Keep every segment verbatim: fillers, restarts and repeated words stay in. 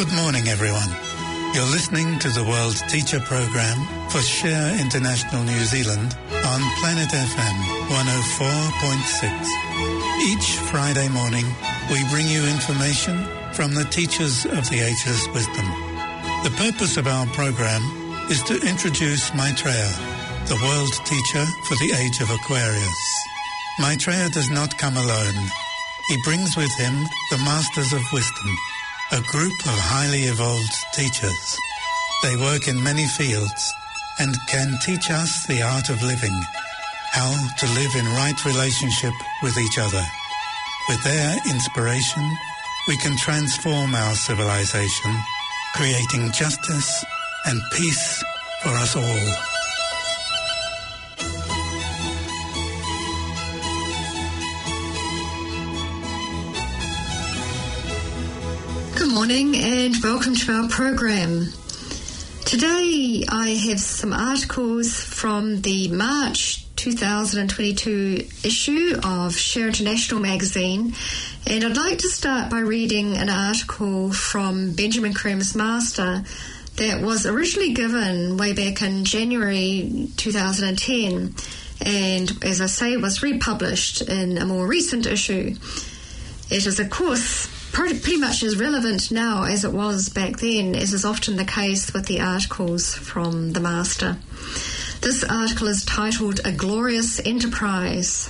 Good morning, everyone. You're listening to the World Teacher Program for Share International New Zealand on Planet F M one oh four point six. Each Friday morning, we bring you information from the teachers of the Ageless Wisdom. The purpose of our program is to introduce Maitreya, the world teacher for the age of Aquarius. Maitreya does not come alone. He brings with him the Masters of Wisdom, a group of highly evolved teachers. They work in many fields and can teach us the art of living, how to live in right relationship with each other. With their inspiration, we can transform our civilization, creating justice and peace for us all. Good morning and welcome to our program. Today I have some articles from the March two thousand twenty-two issue of Share International magazine, and I'd like to start by reading an article from Benjamin Creme's Master that was originally given way back in January two thousand ten, and as I say was republished in a more recent issue. It is of course pretty much as relevant now as it was back then, as is often the case with the articles from the Master. This article is titled A Glorious Enterprise.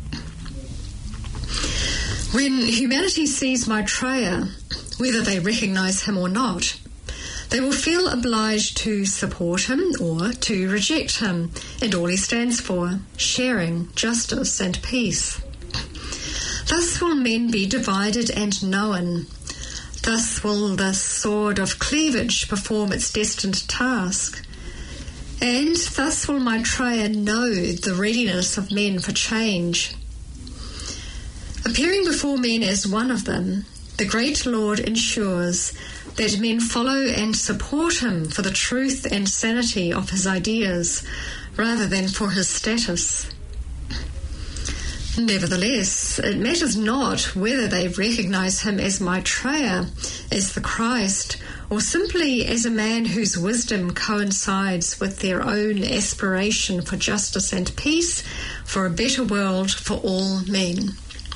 When humanity sees Maitreya, whether they recognise him or not, they will feel obliged to support him or to reject him and all he stands for: sharing, justice and peace. Thus will men be divided and known. Thus will the sword of cleavage perform its destined task. And thus will Maitreya know the readiness of men for change. Appearing before men as one of them, the great Lord ensures that men follow and support him for the truth and sanity of his ideas, rather than for his status. Nevertheless, it matters not whether they recognise him as Maitreya, as the Christ, or simply as a man whose wisdom coincides with their own aspiration for justice and peace, for a better world for all men.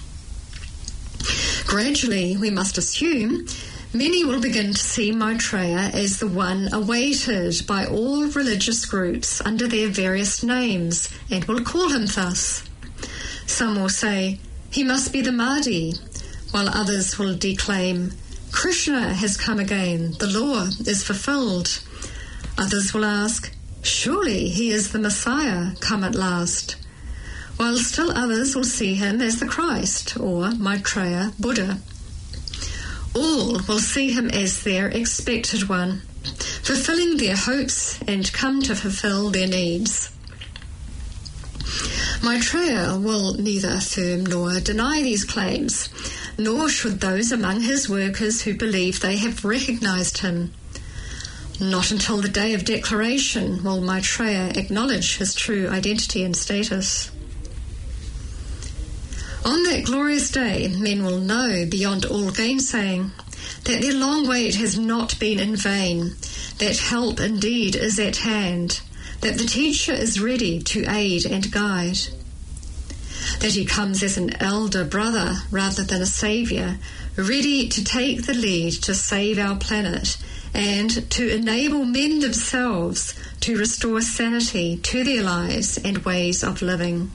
Gradually, we must assume, many will begin to see Maitreya as the one awaited by all religious groups under their various names, and will call him thus. Some will say, he must be the Mahdi, while others will declaim, Krishna has come again, the law is fulfilled. Others will ask, surely he is the Messiah, come at last. While still others will see him as the Christ, or Maitreya Buddha. All will see him as their expected one, fulfilling their hopes and come to fulfill their needs. Maitreya will neither affirm nor deny these claims, nor should those among his workers who believe they have recognised him. Not until the day of declaration will Maitreya acknowledge his true identity and status. On that glorious day, men will know beyond all gainsaying that their long wait has not been in vain, that help indeed is at hand, that the teacher is ready to aid and guide, that he comes as an elder brother rather than a saviour, ready to take the lead to save our planet and to enable men themselves to restore sanity to their lives and ways of living.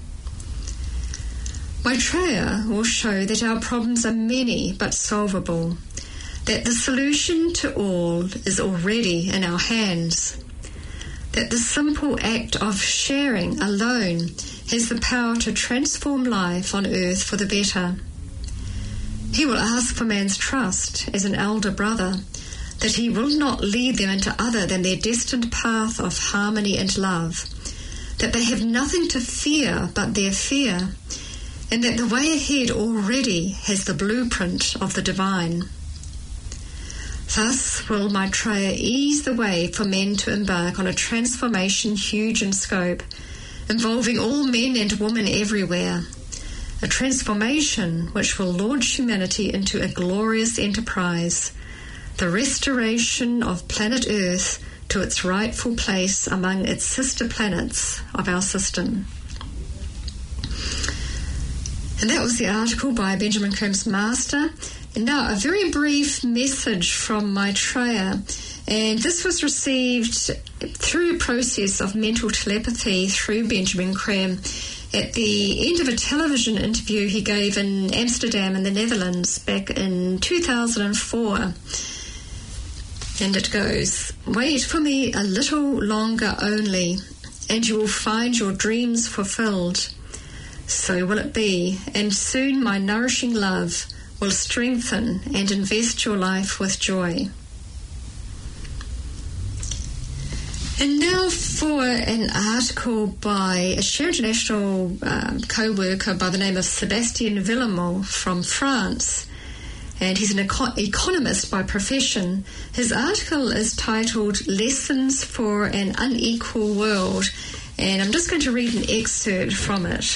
Maitreya will show that our problems are many but solvable, that the solution to all is already in our hands, that the simple act of sharing alone has the power to transform life on earth for the better. He will ask for man's trust as an elder brother, that he will not lead them into other than their destined path of harmony and love, that they have nothing to fear but their fear, and that the way ahead already has the blueprint of the divine. Thus will Maitreya ease the way for men to embark on a transformation huge in scope, involving all men and women everywhere, a transformation which will launch humanity into a glorious enterprise, the restoration of planet Earth to its rightful place among its sister planets of our system. And that was the article by Benjamin Creme's Master. And now a very brief message from Maitreya. And this was received through a process of mental telepathy through Benjamin Creme at the end of a television interview he gave in Amsterdam in the Netherlands back in two thousand four. And it goes, "Wait for me a little longer only, and you will find your dreams fulfilled. So will it be, and soon my nourishing love will strengthen and invest your life with joy." And now for an article by a Share International um, co-worker by the name of Sébastien Villemot from France. And he's an eco- economist by profession. His article is titled "Lessons for an Unequal World." And I'm just going to read an excerpt from it.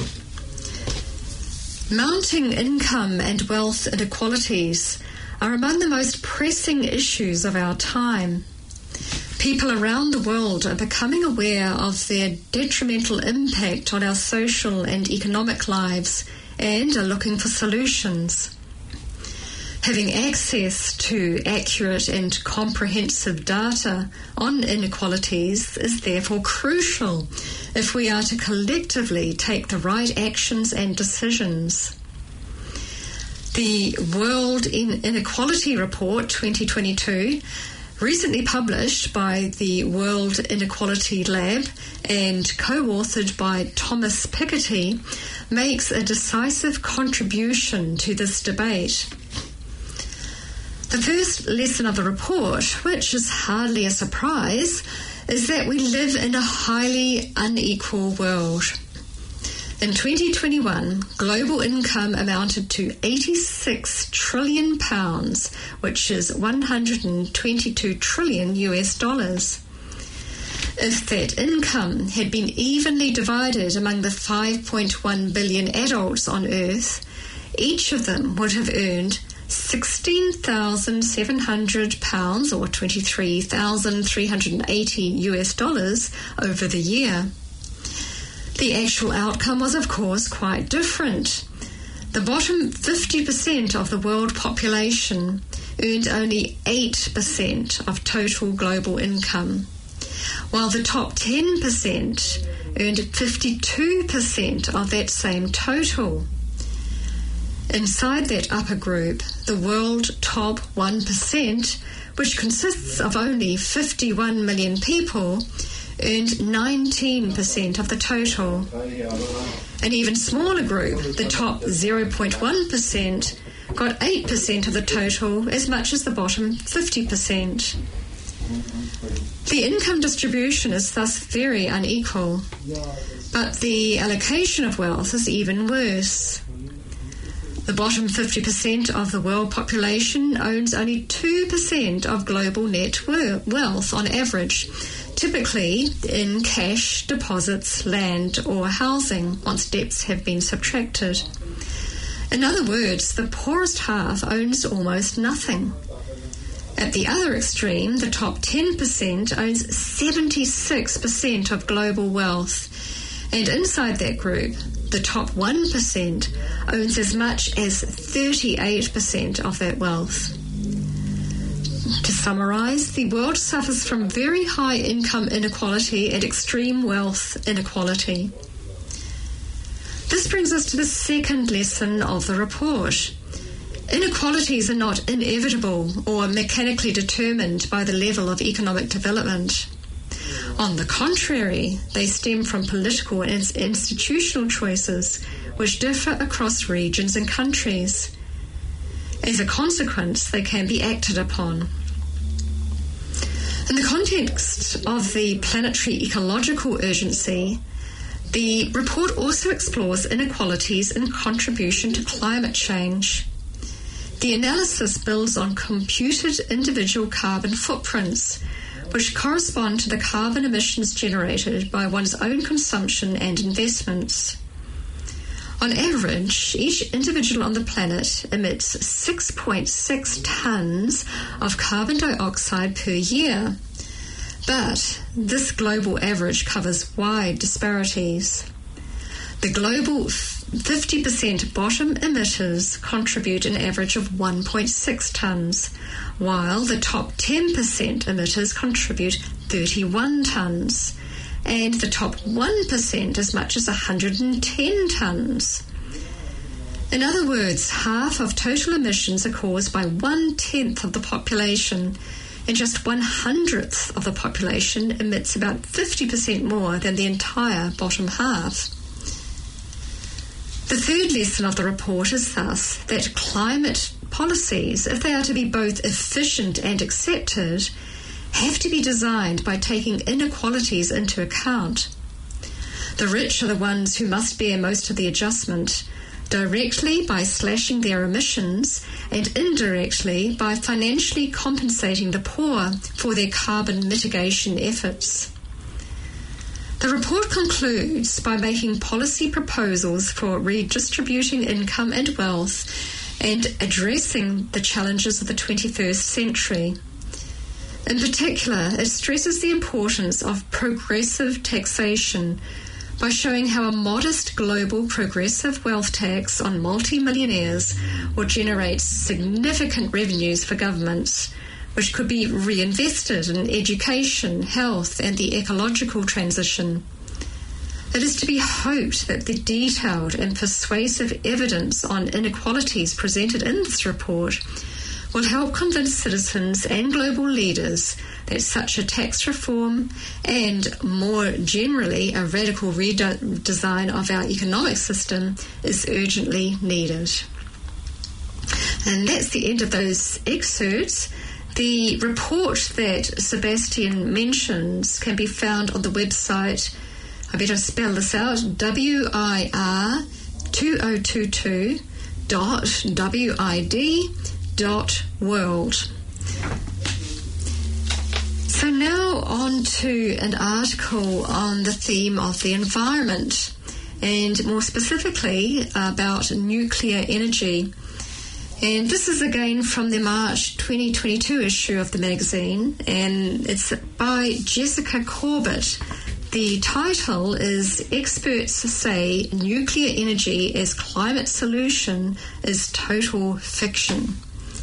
Mounting income and wealth inequalities are among the most pressing issues of our time. People around the world are becoming aware of their detrimental impact on our social and economic lives and are looking for solutions. Having access to accurate and comprehensive data on inequalities is therefore crucial if we are to collectively take the right actions and decisions. The World Inequality Report twenty twenty-two, recently published by the World Inequality Lab and co-authored by Thomas Piketty, makes a decisive contribution to this debate. The first lesson of the report, which is hardly a surprise, is that we live in a highly unequal world. In twenty twenty-one, global income amounted to eighty-six trillion pounds, which is one hundred twenty-two trillion U S dollars. If that income had been evenly divided among the five point one billion adults on Earth, each of them would have earned sixteen thousand seven hundred pounds or twenty-three thousand three hundred eighty U S dollars over the year. The actual outcome was, of course, quite different. The bottom fifty percent of the world population earned only eight percent of total global income, while the top ten percent earned fifty-two percent of that same total. Inside that upper group, the world top one percent, which consists of only fifty-one million people, earned nineteen percent of the total. An even smaller group, the top zero point one percent, got eight percent of the total, as much as the bottom fifty percent. The income distribution is thus very unequal, but the allocation of wealth is even worse. The bottom fifty percent of the world population owns only two percent of global net wealth on average, typically in cash, deposits, land or housing, once debts have been subtracted. In other words, the poorest half owns almost nothing. At the other extreme, the top ten percent owns seventy-six percent of global wealth, and inside that group, the top one percent owns as much as thirty-eight percent of that wealth. To summarise, the world suffers from very high income inequality and extreme wealth inequality. This brings us to the second lesson of the report. Inequalities are not inevitable or mechanically determined by the level of economic development. On the contrary, they stem from political and institutional choices which differ across regions and countries. As a consequence, they can be acted upon. In the context of the planetary ecological urgency, the report also explores inequalities in contribution to climate change. The analysis builds on computed individual carbon footprints, which correspond to the carbon emissions generated by one's own consumption and investments. On average, each individual on the planet emits six point six tonnes of carbon dioxide per year. But this global average covers wide disparities. The global fifty percent bottom emitters contribute an average of one point six tonnes, while the top ten percent emitters contribute thirty-one tonnes, and the top one percent as much as one hundred ten tonnes. In other words, half of total emissions are caused by one-tenth of the population, and just one-hundredth of the population emits about fifty percent more than the entire bottom half. The third lesson of the report is thus that climate policies, if they are to be both efficient and accepted, have to be designed by taking inequalities into account. The rich are the ones who must bear most of the adjustment, directly by slashing their emissions and indirectly by financially compensating the poor for their carbon mitigation efforts. The report concludes by making policy proposals for redistributing income and wealth and addressing the challenges of the twenty-first century. In particular, it stresses the importance of progressive taxation by showing how a modest global progressive wealth tax on multi-millionaires will generate significant revenues for governments, which could be reinvested in education, health, and the ecological transition. It is to be hoped that the detailed and persuasive evidence on inequalities presented in this report will help convince citizens and global leaders that such a tax reform and, more generally, a radical redesign of our economic system is urgently needed. And that's the end of those excerpts. The report that Sebastian mentions can be found on the website, I better spell this out, W I R two thousand twenty-two dot W I D dot world. So now on to an article on the theme of the environment, and more specifically about nuclear energy. And this is again from the March twenty twenty-two issue of the magazine, and it's by Jessica Corbett. The title is Experts Say Nuclear Energy as Climate Solution is Total Fiction.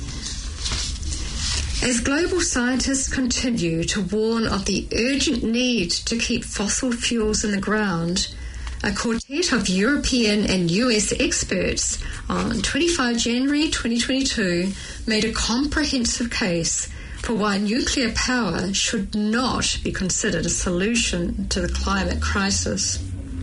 As global scientists continue to warn of the urgent need to keep fossil fuels in the ground, a quartet of European and U S experts on twenty-fifth of January twenty twenty-two made a comprehensive case for why nuclear power should not be considered a solution to the climate crisis.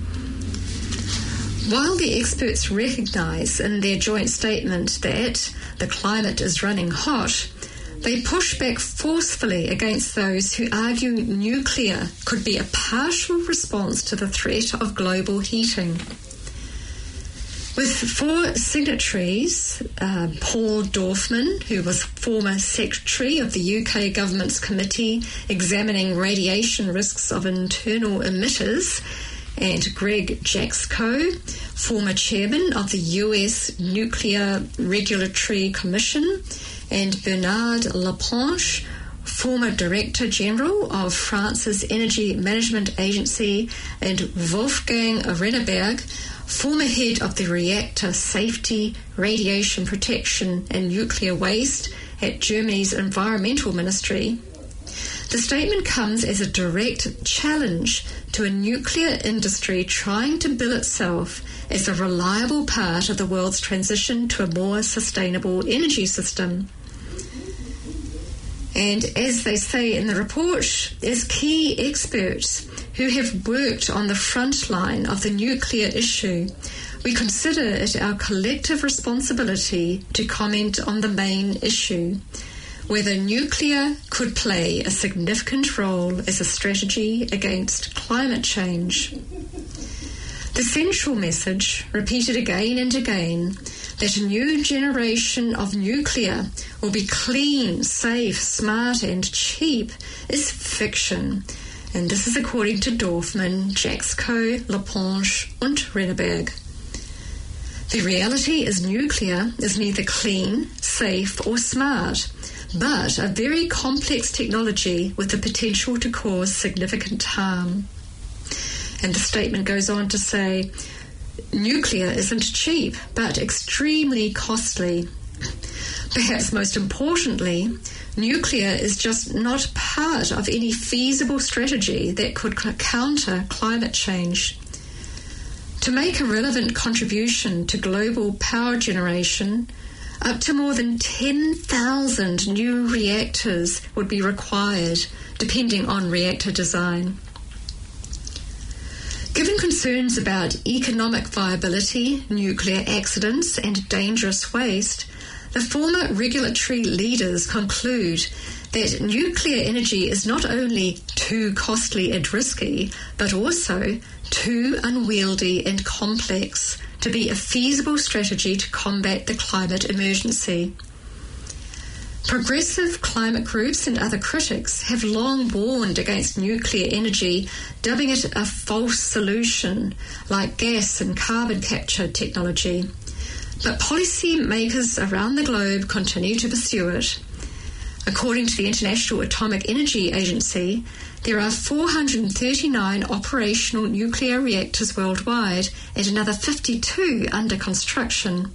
While the experts recognise in their joint statement that the climate is running hot, they push back forcefully against those who argue nuclear could be a partial response to the threat of global heating. With four signatories, uh, Paul Dorfman, who was former secretary of the U K government's committee examining radiation risks of internal emitters, and Greg Jaczko, former chairman of the U S Nuclear Regulatory Commission, and Bernard Laplanche, former Director General of France's Energy Management Agency, and Wolfgang Renneberg, former head of the Reactor Safety, Radiation Protection and Nuclear Waste at Germany's Environmental Ministry. The statement comes as a direct challenge to a nuclear industry trying to bill itself as a reliable part of the world's transition to a more sustainable energy system. And as they say in the report, as key experts who have worked on the front line of the nuclear issue, we consider it our collective responsibility to comment on the main issue, whether nuclear could play a significant role as a strategy against climate change. The central message, repeated again and again, that a new generation of nuclear will be clean, safe, smart and cheap is fiction. And this is according to Dorfman, Jaczko, Laplanche and Renneberg. The reality is nuclear is neither clean, safe or smart, but a very complex technology with the potential to cause significant harm. And the statement goes on to say, nuclear isn't cheap, but extremely costly. Perhaps most importantly, nuclear is just not part of any feasible strategy that could counter climate change. To make a relevant contribution to global power generation, up to more than ten thousand new reactors would be required, depending on reactor design. Given concerns about economic viability, nuclear accidents, and dangerous waste, the former regulatory leaders conclude that nuclear energy is not only too costly and risky, but also too unwieldy and complex to be a feasible strategy to combat the climate emergency. Progressive climate groups and other critics have long warned against nuclear energy, dubbing it a false solution, like gas and carbon capture technology. But policy makers around the globe continue to pursue it. According to the International Atomic Energy Agency, there are four hundred thirty-nine operational nuclear reactors worldwide and another fifty-two under construction.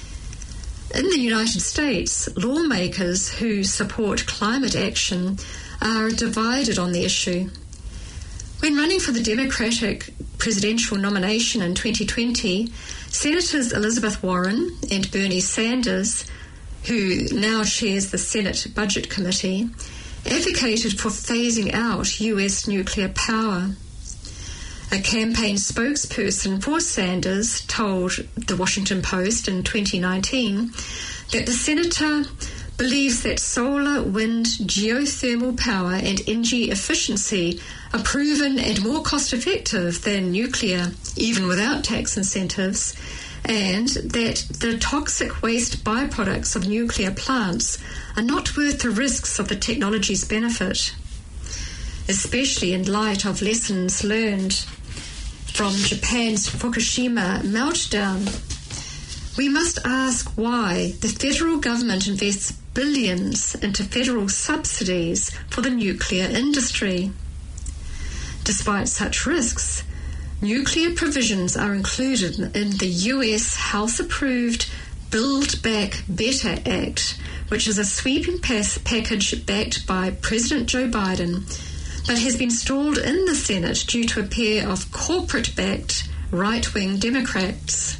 In the United States, lawmakers who support climate action are divided on the issue. When running for the Democratic presidential nomination in twenty twenty, Senators Elizabeth Warren and Bernie Sanders, who now chairs the Senate Budget Committee, advocated for phasing out U S nuclear power. A campaign spokesperson for Sanders told the Washington Post in twenty nineteen that the senator believes that solar, wind, geothermal power and energy efficiency are proven and more cost-effective than nuclear, even without tax incentives, and that the toxic waste byproducts of nuclear plants are not worth the risks of the technology's benefit, especially in light of lessons learned from Japan's Fukushima meltdown. We must ask why the federal government invests billions into federal subsidies for the nuclear industry. Despite such risks, nuclear provisions are included in the U S House-approved Build Back Better Act, which is a sweeping pass package backed by President Joe Biden, but has been stalled in the Senate due to a pair of corporate-backed right-wing Democrats.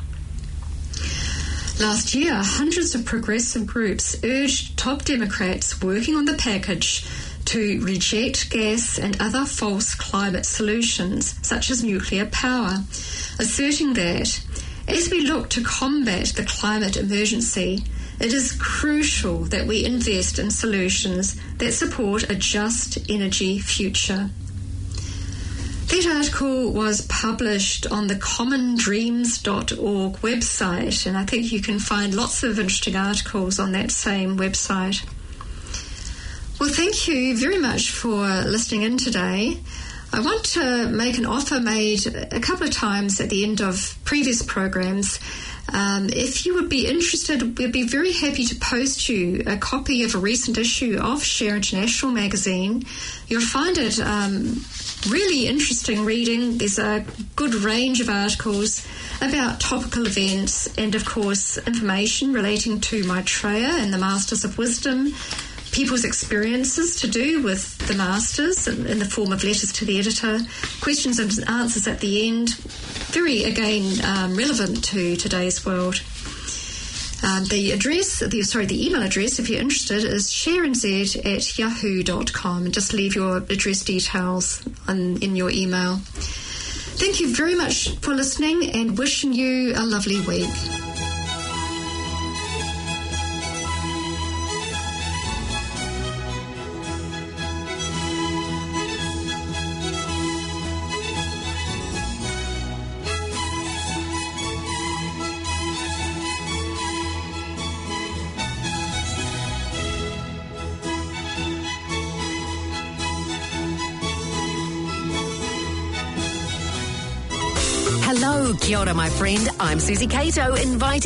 Last year, hundreds of progressive groups urged top Democrats working on the package to reject gas and other false climate solutions, such as nuclear power, asserting that, as we look to combat the climate emergency, it is crucial that we invest in solutions that support a just energy future. That article was published on the common dreams dot org website, and I think you can find lots of interesting articles on that same website. Well, thank you very much for listening in today. I want to make an offer made a couple of times at the end of previous programs. Um, if you would be interested, we'd be very happy to post you a copy of a recent issue of Share International magazine. You'll find it um, really interesting reading. There's a good range of articles about topical events and, of course, information relating to Maitreya and the Masters of Wisdom, people's experiences to do with the Masters in, in the form of letters to the editor, questions and answers at the end, very, again, um, relevant to today's world. Um, the address, the, sorry, the email address, if you're interested, is sharenz at yahoo dot com, and just leave your address details on, in your email. Thank you very much for listening and wishing you a lovely week. Hello, kia ora, my friend. I'm Susie Cato, inviting